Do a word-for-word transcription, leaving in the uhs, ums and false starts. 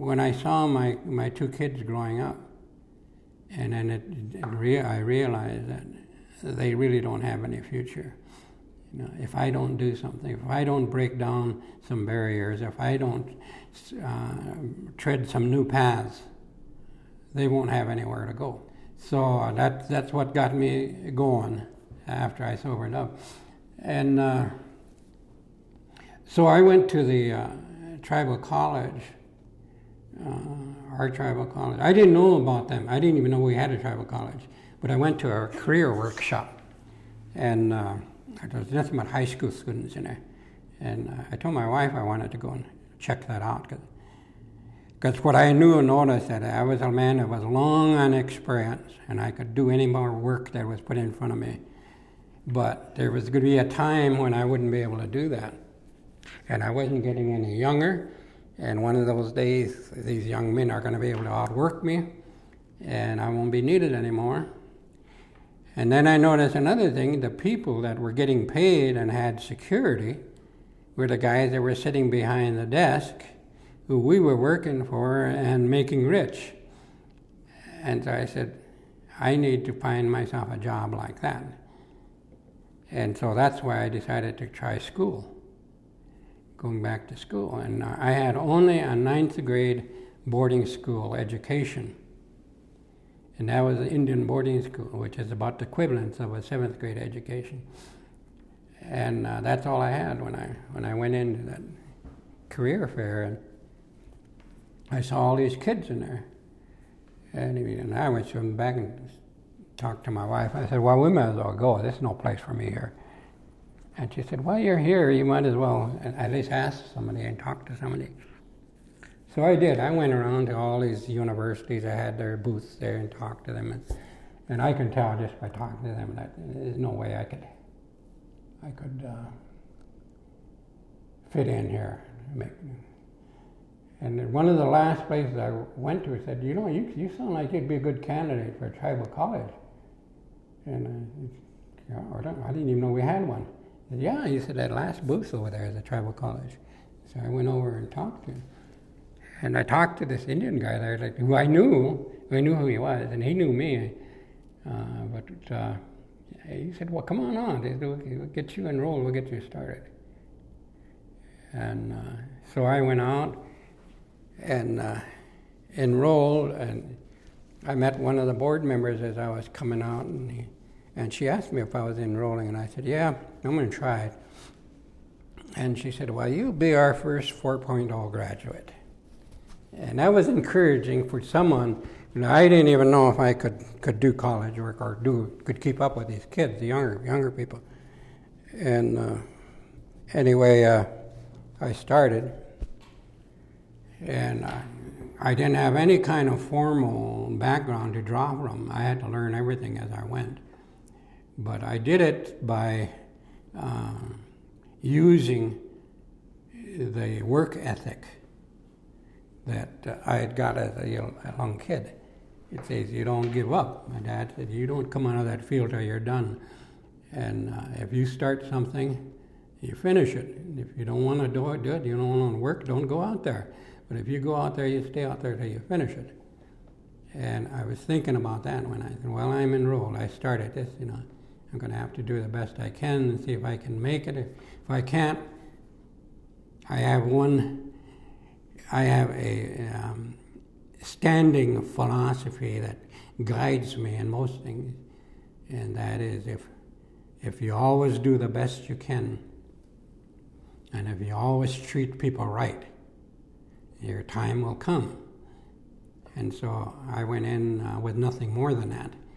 when I saw my, my two kids growing up, and then it, it rea- I realized that they really don't have any future. You know, if I don't do something, if I don't break down some barriers, if I don't uh, tread some new paths, they won't have anywhere to go. So uh, that that's what got me going after I sobered up. And uh, so I went to the uh, tribal college, uh, our tribal college. I didn't know about them. I didn't even know we had a tribal college. But I went to a career workshop, and uh, there was nothing but high school students in there. And uh, I told my wife I wanted to go and check that out. Because what I knew and noticed that I was a man that was long on experience, and I could do any more work that was put in front of me. But there was going to be a time when I wouldn't be able to do that. And I wasn't getting any younger, and one of those days, these young men are going to be able to outwork me, and I won't be needed anymore. And then I noticed another thing, the people that were getting paid and had security were the guys that were sitting behind the desk who we were working for and making rich. And so I said, I need to find myself a job like that. And so that's why I decided to try school, going back to school. And I had only a ninth grade boarding school education. And that was an Indian boarding school, which is about the equivalent of a seventh grade education. And uh, that's all I had when I when I went into that career fair. And I saw all these kids in there. And, and I went to them back and talked to my wife. I said, well, we might as well go. There's no place for me here. And she said, well, you're here. You might as well at least ask somebody and talk to somebody. So I did. I went around to all these universities. I had their booths there and talked to them. And, and I can tell just by talking to them that there's no way I could I could uh, fit in here. And one of the last places I went to said, you know, you you sound like you'd be a good candidate for a tribal college. And uh, yeah, I, don't, I didn't even know we had one. He said, yeah, he said, that last booth over there is a tribal college. So I went over and talked to him. And I talked to this Indian guy there, like, who I knew, I knew who he was, and he knew me. Uh, but uh, he said, well, come on on, we'll get you enrolled, we'll get you started. And uh, so I went out and uh, enrolled, and I met one of the board members as I was coming out, and, he, and she asked me if I was enrolling, and I said, yeah, I'm going to try it. And she said, well, you'll be our first four point oh graduate. And that was encouraging for someone. You know, I didn't even know if I could, could do college work or do could keep up with these kids, the younger younger people. And uh, anyway, uh, I started, and I, I didn't have any kind of formal background to draw from. I had to learn everything as I went. But I did it by uh, using the work ethic that uh, I had got as a young kid. It says you don't give up. My dad said you don't come out of that field till you're done. And uh, if you start something, you finish it. And if you don't want to do it, do it. You don't want to work, don't go out there. But if you go out there, you stay out there till you finish it. And I was thinking about that when I said, well, I'm enrolled. I started this, you know. I'm going to have to do the best I can and see if I can make it. If, if I can't, I have one... I have a um, standing philosophy that guides me in most things, and that is if if you always do the best you can, and if you always treat people right, your time will come. And so I went in uh, with nothing more than that.